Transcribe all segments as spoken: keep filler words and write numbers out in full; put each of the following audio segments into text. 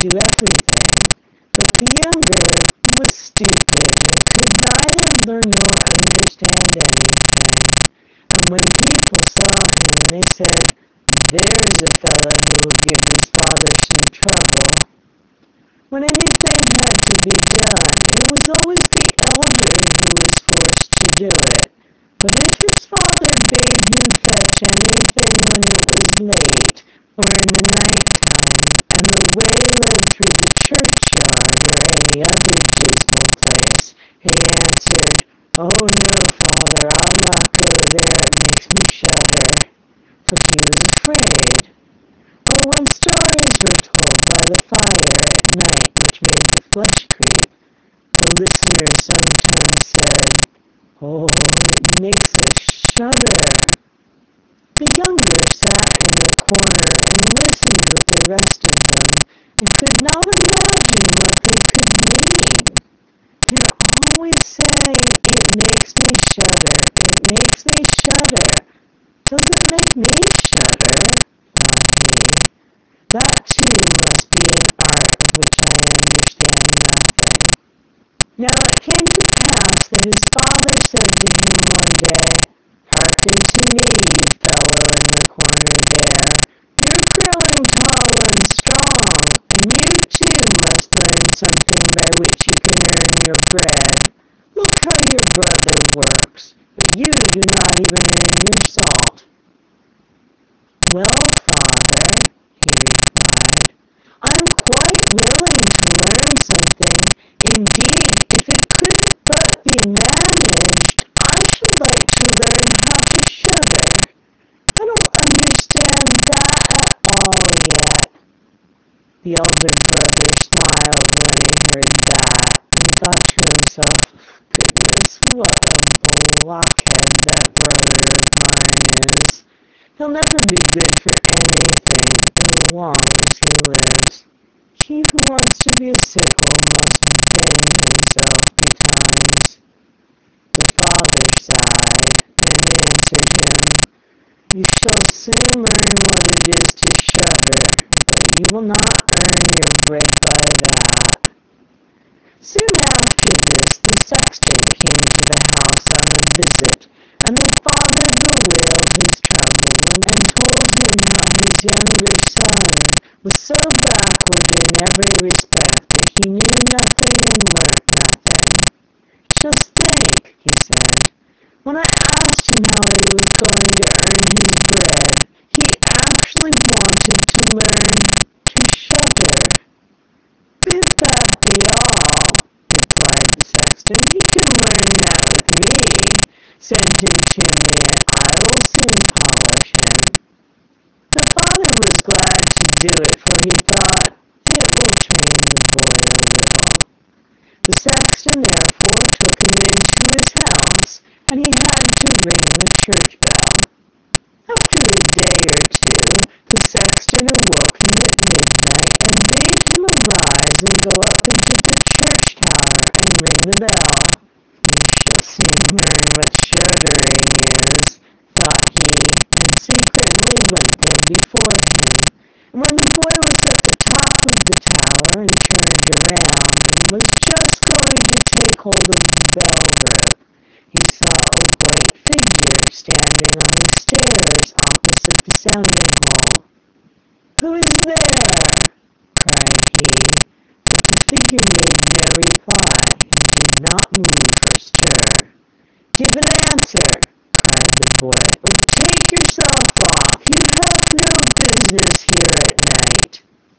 do everything. But the younger was stupid and could neither learn nor understand anything. And when people saw him, they said, "There's a fellow who will give his father some trouble." When anything had to be done, it was always the elder who was forced to do it. But if his father bade him fetch anything when it was late, or in the night time, and the way led through the churchyard or any other dismal place, he answered, "Oh no, father, I'll not go there, it makes me shudder," for he was afraid. Or when stories were told by the fire at night which made the flesh creep, the listeners sometimes said, "Oh, it makes us shudder." The younger sat in a corner and listened with the rest of them, and could not imagine what they could mean. They'd always say, "It makes me shudder, it makes me shudder." "Doesn't make me shudder," thought he. "That too must be an art of which I understand nothing." Now it came to pass that his father said to him one day, "Hearken to me, you fellow in the corner there. You're growing tall and strong, and you too must learn something by which you can earn your bread. Look how your brother works, but you do not even earn your salt." "Well, father," he replied, "I am quite willing to learn something. Indeed, if it could but be managed, I should like to learn how to shudder. I don't understand that at all yet." The elder brother smiled when he heard that, and thought to himself, "Goodness, what a blockhead that brother of mine is. He'll never be good for anything as long as he lives. He who wants to be a sickle must bend himself betimes." The father sighed, and answered him, "You shall soon learn what it is to shudder, but you will not earn your bread by that." Soon after this the sexton came to the house on a visit, and the father bewailed his trouble, and told him how his younger son was so backward in every respect that he knew nothing and learnt nothing. "Just think," he said, "when I asked him how he was going to earn his bread, he actually wanted to learn to shudder." "If that be all," replied the sexton, "he can learn that with me. Send him to me, and I will soon polish him." The father was glad to do it, for he thought, "It will train the boy a little." The sexton therefore took him into his house, and he had to ring the church bell. After a day or two, the sexton awoke him at midnight and bade him arise and go up into the church tower and ring the bell. "He shall soon learn what shuddering is," thought he, and secretly went there before him. And when the boy was at the top of the tower and turned around and was just going to take hold of the bell rope, he saw a white figure standing on the stairs opposite the sounding hole. "Who is there?" cried he, but the figure made no reply and did not move or stir. "Give an answer," cried the boy, "or take yourself off. You have no business here at night."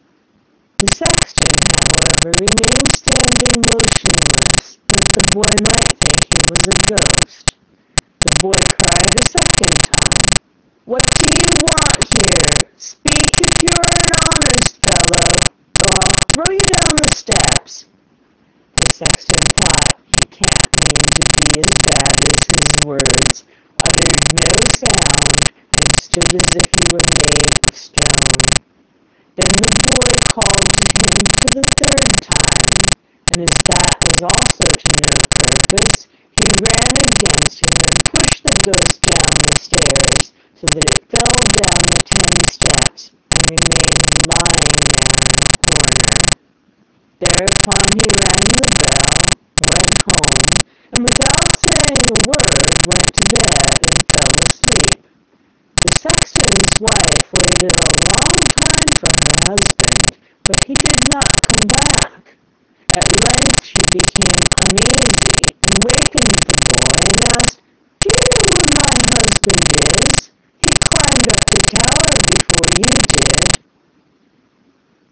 The sexton, however, remained standing motionless, that the boy might think he was a ghost. The boy cried a second time, "What do you want here? Speak if you're an honest fellow, or I'll throw you down the steps." The sexton thought, "He can't mean to be as bad as his words," uttered no sound, and stood as if he were made of stone. Then the boy called to him for the third time, and as that was also to no purpose, he ran against him and pushed the ghost down the stairs, so that it fell down the ten steps and remained lying there in the corner.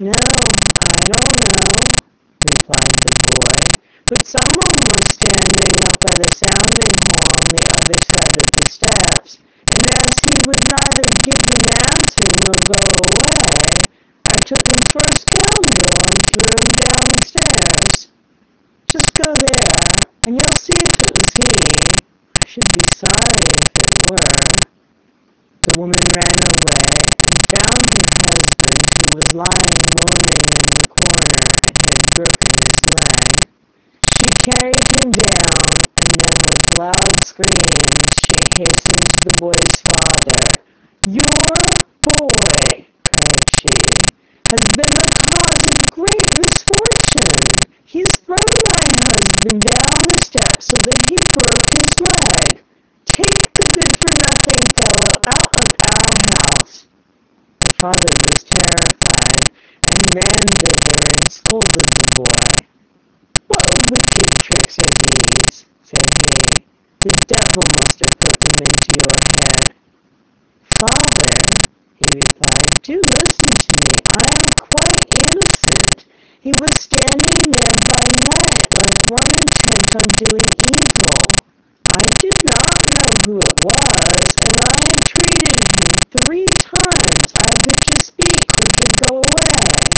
"No, I don't know," replied the boy, "but someone was standing up at a sounding hole on the other side of the steps, and as he would neither give them answer nor go away, I took him for a scoundrel and threw him down the stairs. Just go there, and you'll see if it was he. I should be sorry if it were." The woman ran away and found her husband, who was lying moaning in the corner and had broken his leg. She carried him down, and then with loud screams she hastened to the boy's father. "Your boy," cried she, "has been the cause of great misfortune. He's thrown my husband down the steps so that he broke his leg. Take the good-for-nothing fellow out of our house." The father was terrified and ran thither and scolded the boy. "What wicked tricks are these?" said he. "The devil must have put them into your head." "Father," he replied, "do listen to me. I am quite innocent. He was standing there by night like one intent on doing evil. I did not know who it was, and I entreated him three times either to speak or to go away."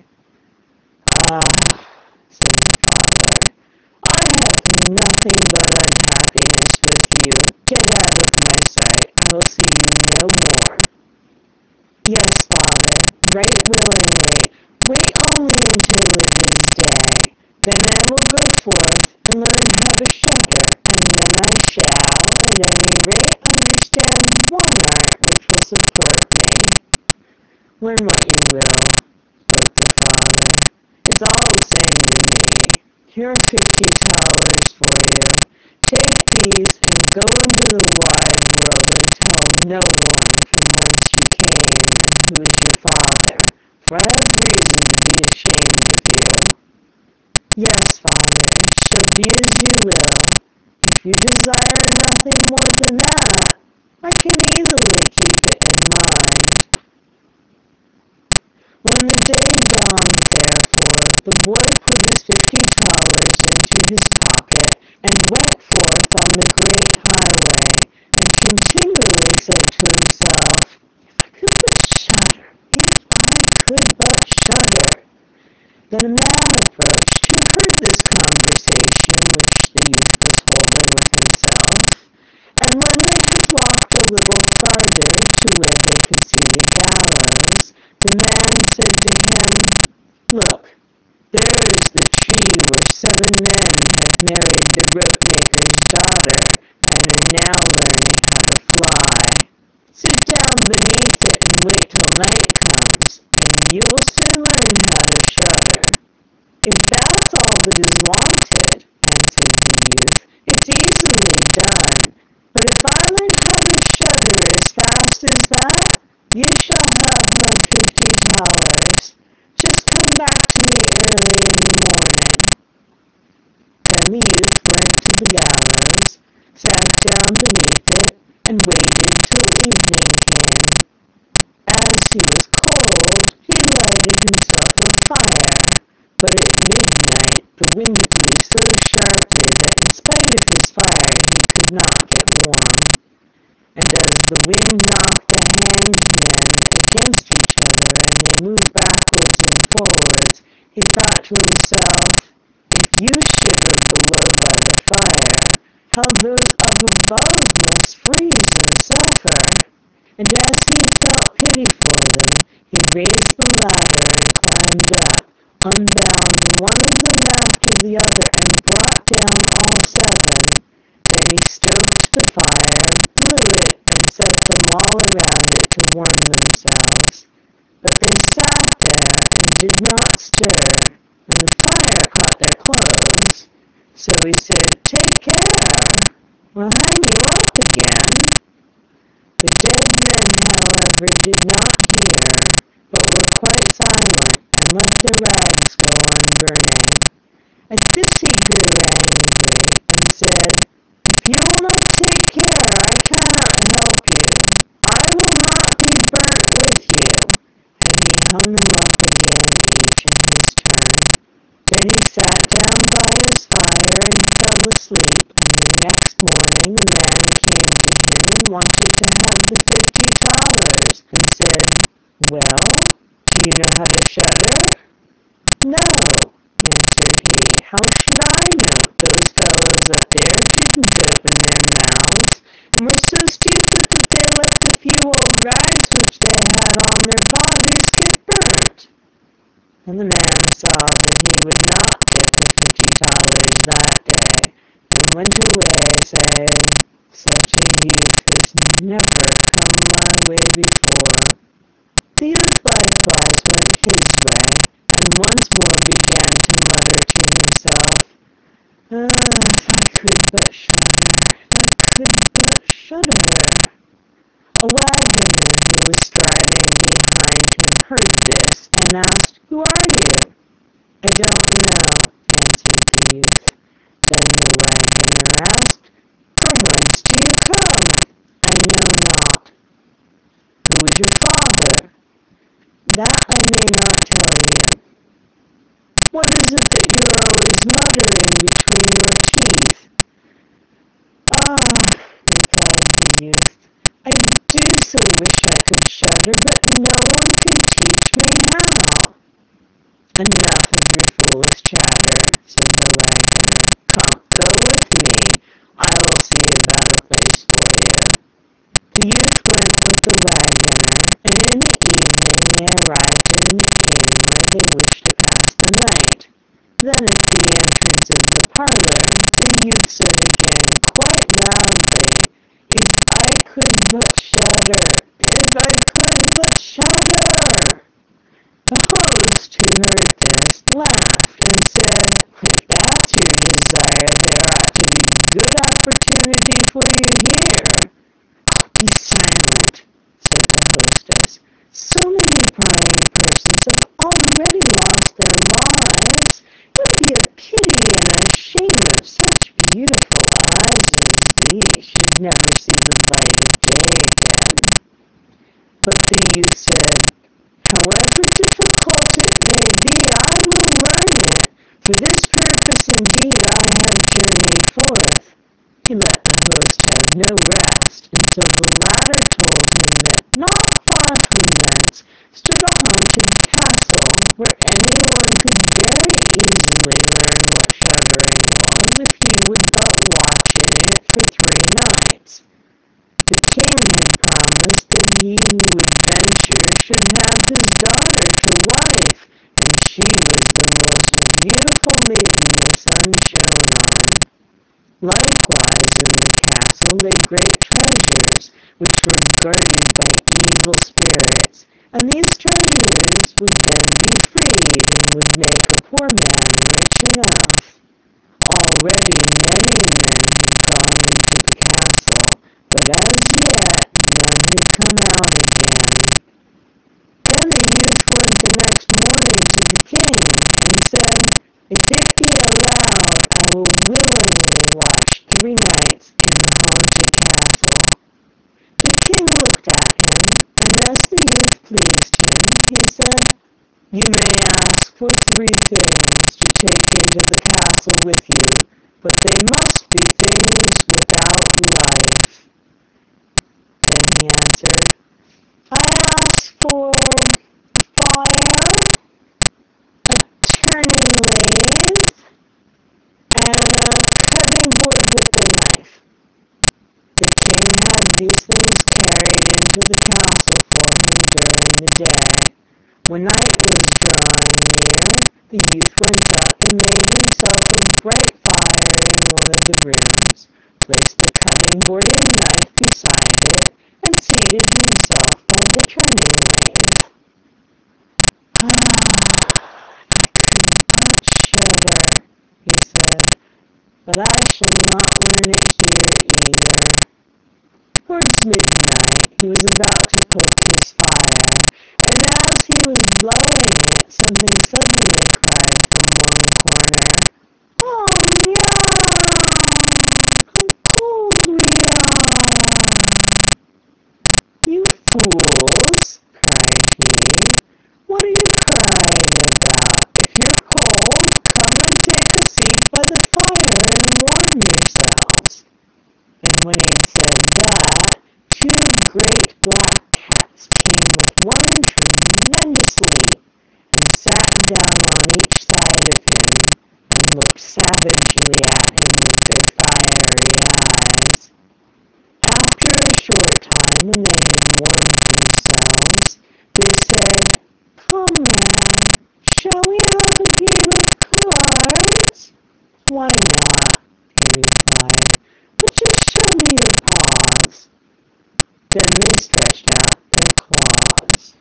"Ah," said the father, "I have nothing but unhappiness with you. Get out of my sight. I will see you no more." "Yes, father, right willingly. Wait only until it is day. Then I will go forth and learn how to shudder, and then I shall, at any rate, understand one art which will support me." "Learn what you will," spoke the father. "It's all the same to me. Here are fifty thalers for you. Take these and go into the wide world and tell no one from whence you came and who is your father, for I have reason to be ashamed of you." "Yes, father, it shall be as you will. If you desire nothing more than that, I can easily keep it in mind." When the day dawned, therefore, the boy put his fifty thalers into his pocket and went forth on the great highway, and continually said to himself, "If I could but shudder, if I could but shudder." Then a man approached who heard this conversation which the youth was holding with himself, and when they had walked a little farther to where they could see the gallows, the man said to him, "Look, there is the tree where seven men have married the rope-maker's daughter and are now learning how to fly. Sit down beneath it and wait till night comes, and you will soon learn how to shudder." "If that's all that is wanted," answered the youth, "it's easily done. But if I learn how to shudder as fast as that, you shall have my fifty thalers. Just come back to me early in the morning." Then the youth went to the gallows, sat down beneath it, and waited till evening came. As he was cold, he lighted himself a fire. But at midnight the wind blew so sharply that in spite of his fire he could not get warm. And as the wind knocked the hanged men against each other and they moved backwards and forwards, he thought to himself, "If you shiver below by the fire, how those up above must freeze and suffer." And as he felt pity for them, he raised the ladder and climbed up, unbound one of them after the other, and brought down all seven. Then he stoked the fire, blew it, and set them all around it to warm themselves. But they sat there and did not stir, and the fire caught their clothes. So he said, "Take care, we'll hang you up again." The dead men, however, did not hear, but were quite silent, and let their rags go on burning. At this he grew angry, and said, "If you will not take care, I cannot help you. I will not be burnt with you." And he hung them up again, each evening a man came to him and wanted to have the fifty thalers, and said, "Well, do you know how to shudder?" "No," answered he. "How should I know? Those fellows up there didn't open their mouths, and were so stupid that they let the few old rags which they had on their bodies get burnt." And the man saw that he would not get the fifty thalers that day, and went away, saying, "Such a youth has never come my way before." The youth likewise went his way, and once more began to mutter to himself, "Ah, if I could but shudder, if I could but shudder." A waggoner who was striding behind him heard this, and asked, "Who are you?" "I don't know," answered the youth. Then the waggoner asked, "From whence do you come?" "I know not." "Who is your father?" "That I may not tell you." "What is it that you are always muttering between your teeth?" "Ah," replied the youth, "I do so wish I could shudder, but no one can teach me how." "Enough of your foolish chatter," said the waggoner. "Come, go with me. I will see about a place for you." The youth went with the waggoner, and in the evening they arrived at an inn where they wished to pass the night. Then at the entrance of the parlour, the youth said again, quite loudly, "If I could but shudder! If I could but shudder!" The host, who heard this, laughed and said, "If that's your desire, there ought to be good opportunity for you here." "Oh, be silent," said the hostess. "So many prying persons have already lost their lives. It would be a pity and a shame if such beautiful eyes as these should never see the light of day again." But the youth said, "However difficult it may be, I will learn it. For this purpose indeed I have journeyed forth." He let the host have no rest until the latter told him that not far from thence stood a haunted castle, where anyone could very easily learn what shuddering was if he would but watch in it for three nights. The king had promised that he who would venture should have his daughter to wife, and she was the most beautiful maiden the sun shone on. Likewise in the castle lay great treasures, which were guarded by evil spirits, and these treasures would then be freed and would make a poor man rich enough. Already many men had gone into the castle, but as yet none had come out again. Then the youth went the next morning to the king and said, "If it be allowed, I will willingly watch three nights in the haunted castle." The king looked at him, and as the youth pleased him, he said, "You may ask for three things to take into the castle with you, but they must be things without life." Then he answered, "I ask for fire, a turning lathe, and a cutting board with a knife." The king had these things carried into the castle for him during the day. When night was drawing near, the youth went up and made himself a bright fire in one of the rooms, placed the cutting board and knife beside it, and seated himself by the turning lathe. "Ah, if I could but shudder," he said, "but I shall not learn it here either." Towards midnight he was about to poke his fire, and as he was blowing it, something suddenly cried from one corner, "Oh, meow! How cold we are!" "You fools!" cried he. "What are you crying about? If you're cold, come and take a seat by the fire and warm yourselves." And savagely at him with their fiery eyes. After a short time, when they had warmed themselves, they said, "Come now, shall we have a game of cards?" "Why not?" he replied. "But just show me your paws." Then they stretched out their claws.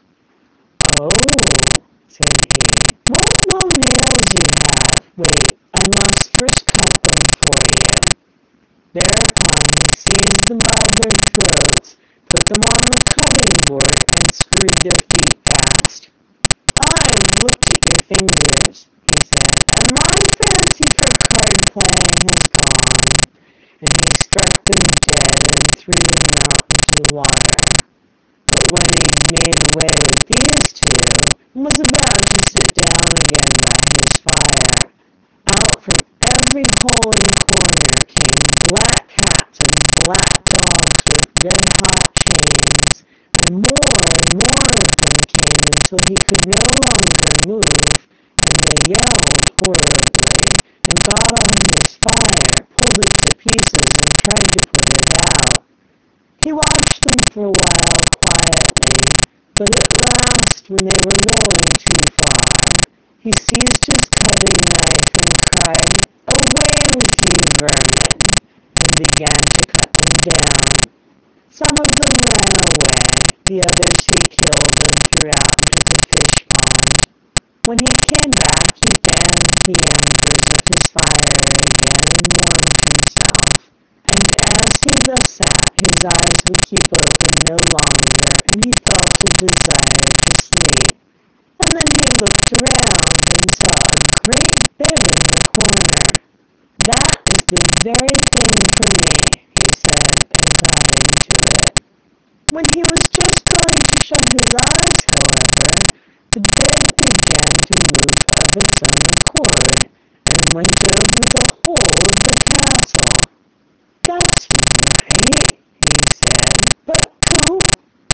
"Oh," said he, "what long nails you have! Wait, I must first cut them for you." Thereupon he seized them by their throats, put them on the cutting board, and screwed their feet fast. "I've looked at your fingers," he said, "and my fancy for card playing has gone." And he struck them dead and threw them out into the water. But when he'd made away with these two, and was about to sit down again by his fire, out from every hole and corner came black cats and black dogs with red-hot chains, and more and more of them came until he could no longer move, and they yelled horribly, and got on his fire, pulled it to pieces, and tried to put it out. He watched them for a while quietly, but at last, when they were going too far, he seized his cutting knife and cried, "Away with you, vermin!" and began to cut them down. Some of them ran away, the others he killed and threw out into the fish pond. When he came back, he fanned the embers of his fire again and warmed himself. And as he thus sat, his eyes would keep open no longer, and he felt a desire to sleep. And then he looked around and saw a great bed in the corner. "That is the very thing for me," he said, and got into it. When he was just going to shut his eyes, however, the bed began to move of its own accord, and went over the whole of the castle. "That's right," he said, "but go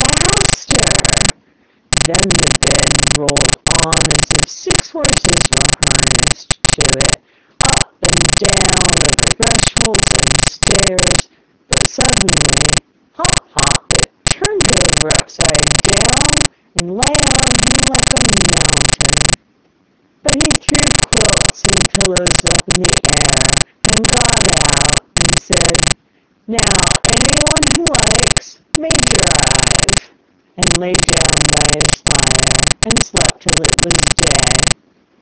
faster." Then the bed rolled on as if six horses were harnessed to it, up and down over thresholds and stairs, but suddenly, hop, hop, it turned over upside down and lay on him like a mountain. But he threw quilts and pillows up in the air and got out and said, "Now, anyone who likes may drive," and lay down by his fire and slept till it was day.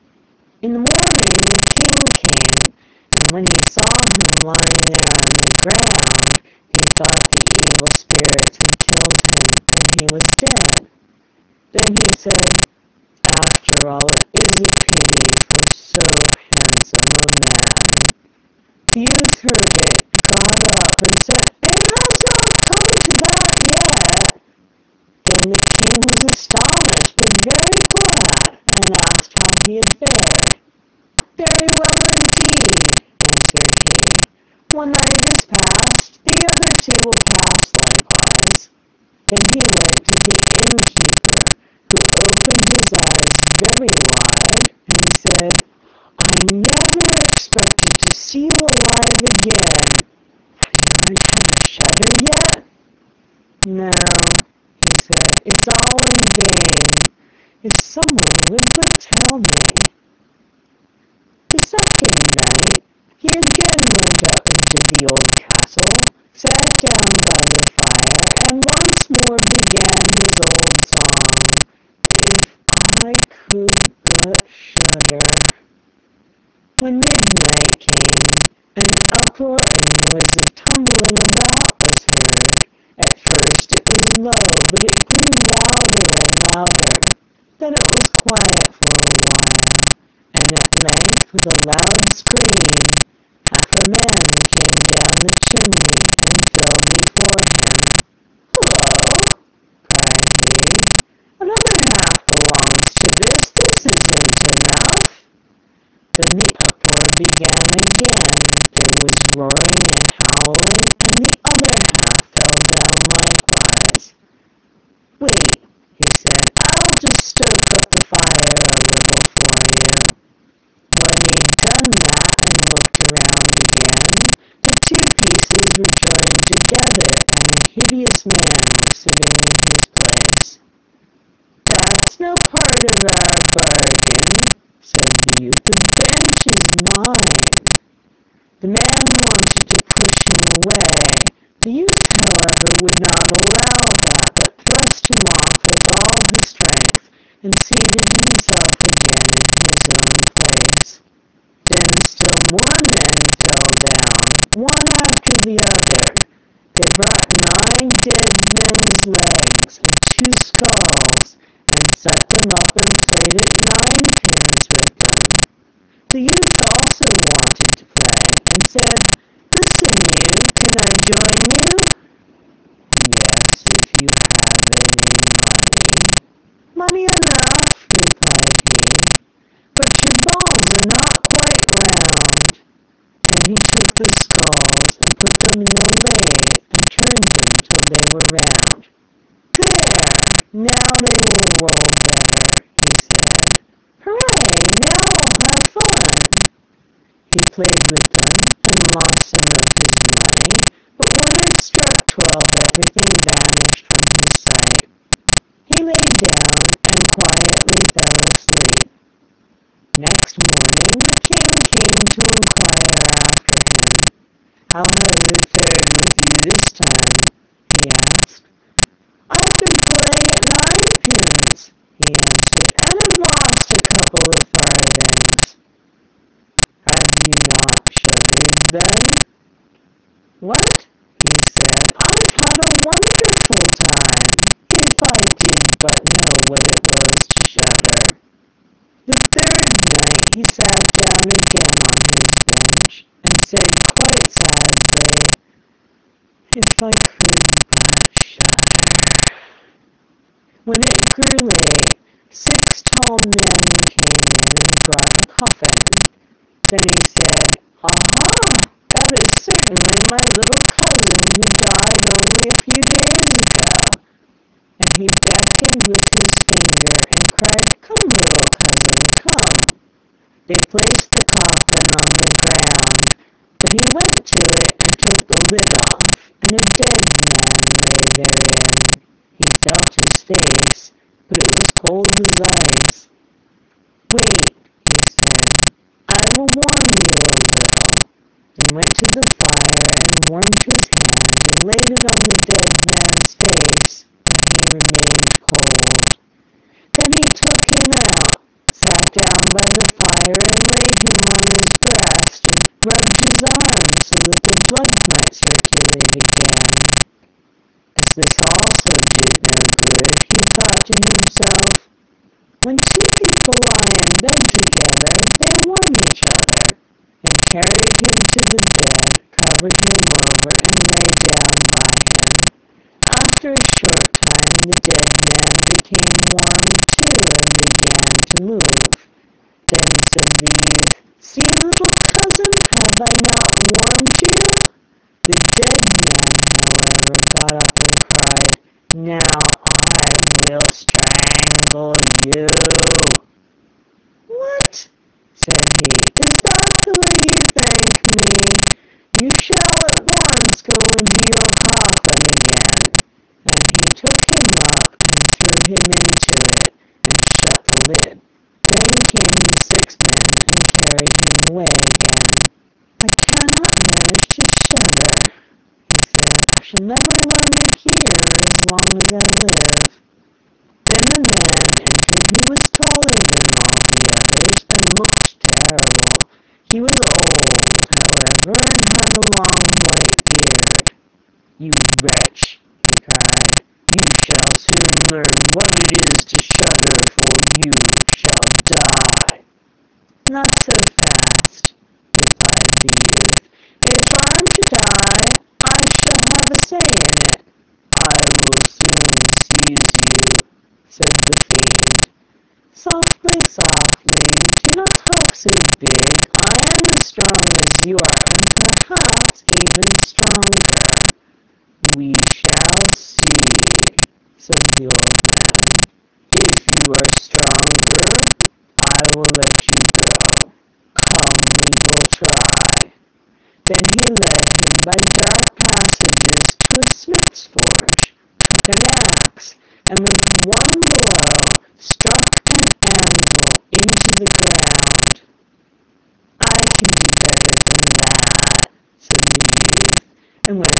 In the morning the king came, and when he saw him lying there on the ground, he thought the evil spirits had killed him and he was dead. Then he said, "After all, it is a pity for so handsome a man." The youth heard it, got up, and said, "It has not come to that yet." Then the king was astonished, but very glad, and asked how he had fared. "Very well indeed," answered he. "One night is past, the other two will pass likewise." Then he went to the innkeeper, who opened his eyes very wide, and said, "I never expected to see you alive again. Have you learned how to shudder yet?" "No," he said, "it's all in vain. If someone would but tell me." The second night he again went up into the old castle, sat down by the fire, and once more began his old song, "If I could but shudder." When midnight came, an uproar and noise of tumbling about was heard. At first it was low, but it grew louder and louder. Then it was quiet for a while, and at length, with a loud scream, half a man came down the chimney and fell before him. "Hullo!" cried he. "Another half belongs to this. This isn't enough." Then the uproar began again. There was roaring and howling, and the other half fell down likewise. "Wait," he said, "I'll just stoke up the fire a little for you." When he'd done of our bargain," said the youth. "The bench is mine." The man wanted to push him away. The youth, however, would not allow that, but thrust him off with all his strength and seated himself again in his own place. Then still more men fell down, one after the other. They brought nine dead men's legs and two skulls, and set them up and played at ninepins with them. The youth also wanted to play, and said, "Listen, you, can I join you?" "Yes, if you have any money." "Money enough," replied he, "but your balls are not quite round." Then he took the skulls and put them in a lathe and turned them till they were round. "There, now they will roll better," he said. "Hooray, now I'll have fun." He played with them and lost some of his money, but when it struck twelve, everything vanished from his sight. He lay down and quietly fell asleep. Next morning the king came to inquire after him. "How has it fared with you this time?" he asked. "I've been playing at ninepins," he answered, "and have lost a couple of farthings." "Have you not sugared, then?" "What?" he said. "I've had a wonderful time, if I did but know what it was to sugar." The third night he sat down again on his bench, and said quite sadly, "If I could but sugar." When it grew late, six tall men came in and brought a coffin. Then he said, "Aha! That is certainly my little cousin who died only a few days ago." And he beckoned with his finger and cried, "Come, little cousin, come." They placed the coffin on the ground, but he went to it and took the lid off, and a dead man lay therein. He felt his face, but it was cold as ice. "Wait," he said, "I will warm you a little," and went to the fire and warmed his hand and laid it on the dead man's face, and he remained cold. Then he took him out, sat down by the fire and laid him on his breast and rubbed his arm so that the blood might circulate again. As this also did no good, he thought to himself, "When two people lie in bed together, they warm each other," and carried him to the bed, covered him over, and lay down by him. After a short time the dead man became warm too and began to move. Then said the youth, "See, little cousin, have I not warmed you?" The dead man, however, got up and cried, "Now I will strangle you." "What?" said he. "Is that the way you thank me? You shall at once go into your coffin again." And he took him up and threw him into it, and shut the lid. Then came the six men and carried him away again. "I cannot manage to sugar," he said. "I shall never learn it here as long as I live." Then a man entered who was taller than all the others and looked terrible. He was old, however, and had a long white beard. "You wretch," he cried, "you shall soon learn what it is to sugar, for you shall die." "Not so fast," replied the youth. "If I'm to die, I shall have a say in it." "I will soon seize you," said the fiend. "Softly, softly, do not talk so big. I am as strong as you are, and perhaps even stronger." "We shall see," said the old man. "If you are stronger, I will let you go. Come, we will try." Then he led him by dark passages to a smith's forge, took an axe, and with one blow struck an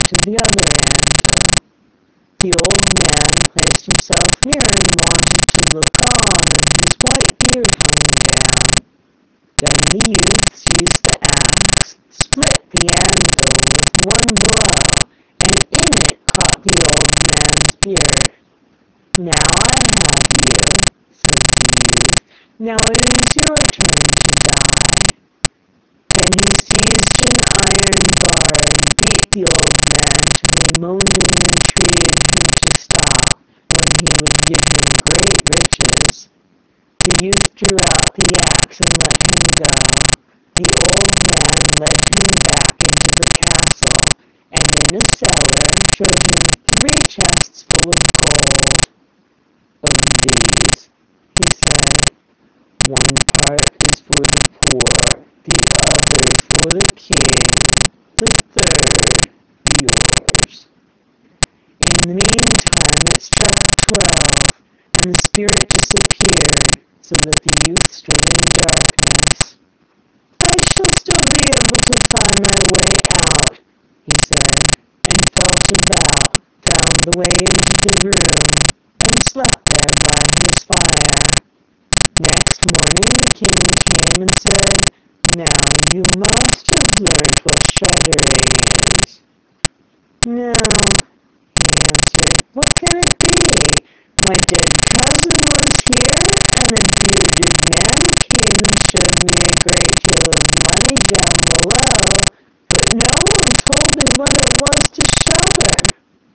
to the other anvil. The old man placed himself near and wanted to look on, and his white beard hung down. Then the youth seized the axe, split the anvil with one blow, and in it caught the old man's beard. "Now I have you," said the youth. "Now it is your turn to die." Then he seized an iron bar and beat the old man till he moaned and entreated him to stop, when he would give him great riches. The youth drew out the axe and let him go. The old man led him back into the castle, and in a cellar showed him three chests full of gold. "Of these," he said, "one part is for the poor, the other for the king, the third yours." In the meantime it struck twelve, and the spirit disappeared, so that the youth stood in darkness. "I shall still be able to find my way out," he said, and felt about, found the way into the room, and slept there by his fire. Next morning the king came and said, "Now you must have learnt what shuddering is." "No," he answered. "What can it be? My dead cousin was here, and a bearded man came and showed me a great deal of money down below, but no one told me what it was to shudder."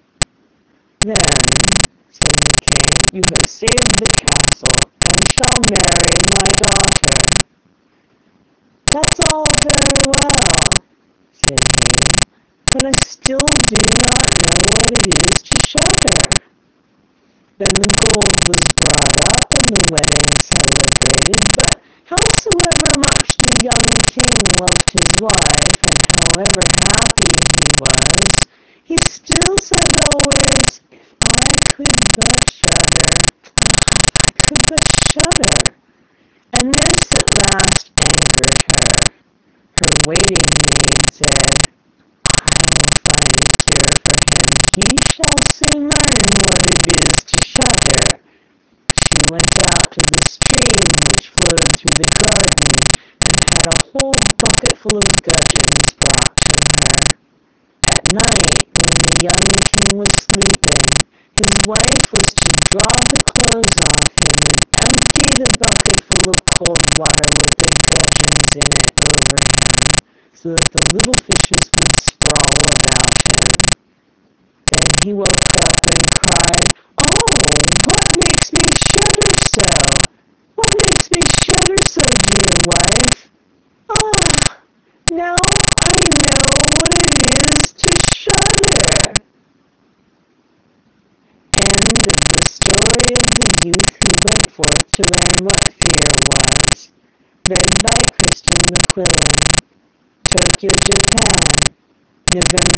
"Then," said the king, "you have saved the castle, and shall marry my daughter." "That's all very well," said he, "but I still do not know what it is to shudder." Then the gold was brought up and the wedding celebrated, but howsoever much the young king loved his wife, and however happy he was, he still said always, "If I could but shudder, oh, if I could but shudder." And this at last angered her. Her waiting maid said, "I will find a cure for him. He shall soon learn what it is to shudder." She went out to the stream which flowed through the garden, and had a whole bucketful of gudgeons brought to her. At night, when the young king was sleeping, his wife was to draw the clothes off him and empty the bucket full of cold water with the gudgeons in it over him, so that the little fishes would sprawl about him. Then he woke up and cried, "Oh, what makes me shudder so? What makes me shudder so, dear wife? Ah, now I know what it is to shudder." End of the story of the youth who went forth to learn what fear was. Read by Kristen McQuillan. Tokyo, Japan, November